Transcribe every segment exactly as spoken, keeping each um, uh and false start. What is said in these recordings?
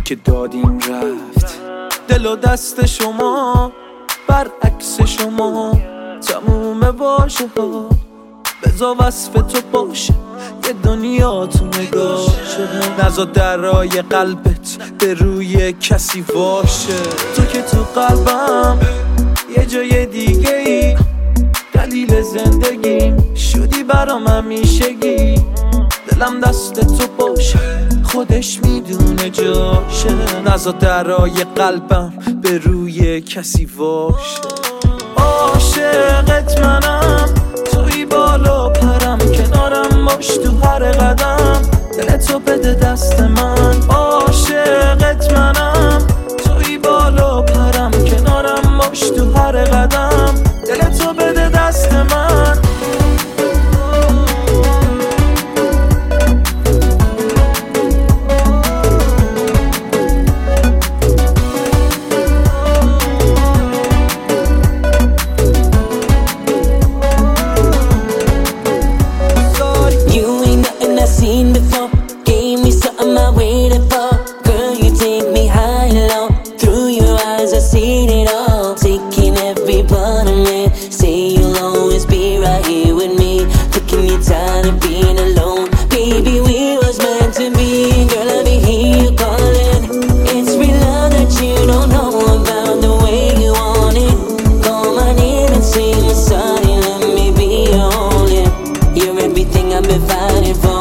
که دادیم رفت. دل و دست شما برعکس شما، تموم باشه ها بذار وصف تو باشه، یه دنیا تو نگاشه. نزا درای قلبت به روی کسی باشه. تو که تو قلبم یه جای دیگه ای، دلیل زندگیم شدی برام همیشگی. دلم دست تو باشه خودش میدونه جاشه. نزا درای قلبم به روی کسی باشه. عاشقت منم توی بالا پرم، کنارم باش تو هر قدم، دلتو بده دست من. عاشقت منم توی بالا پرم، کنارم باش تو هر قدم، دلتو بده دست من. Before, gave me something I waited for. Girl, you take me high and low. Through your eyes I seen it all. Taking every part of me. Say you'll always be right here with me. Taking your time and being alone. Baby, we was meant to be. Girl, I be hear you calling. It's real love that you don't know about, the way you want it. Call my name and say I'm sorry. Let me be your only. You're everything I've been fighting for.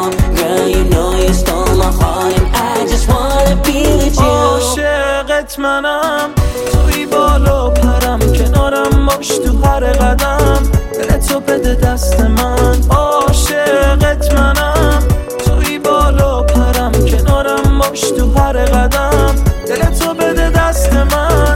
عاشقت منم توی بالا پرم، کنارم باش تو هر قدم، دلتو بده دست من. عاشقت منم توی بالا پرم، کنارم باش تو هر قدم، دلتو بده دست من.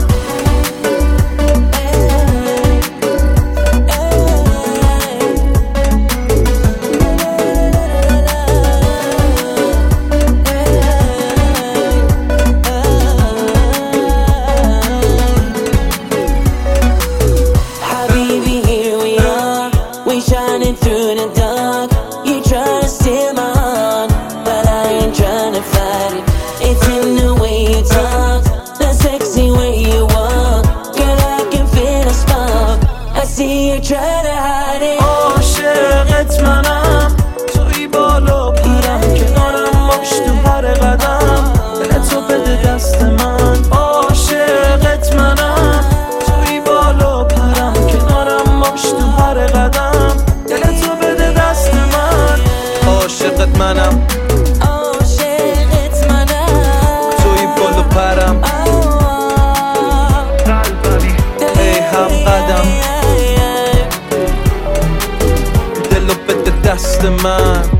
Shining through the dark, you try to steal my heart, but I ain't trying to fight it. It's in the way you talk, the sexy way you walk. Girl, I can feel a spark, I see you try to hide it. عاشقت منم توی بالا پرم، کنارم باش تو هر قدم، دلتو بده دست من. عاشقت منم توی بالا پرم، کنارم باش تو هر قدم، دلتو بده دست من. عاشقت منم عاشقت منم توی بالا پرم، ای هم قدم، دلو بده دست من.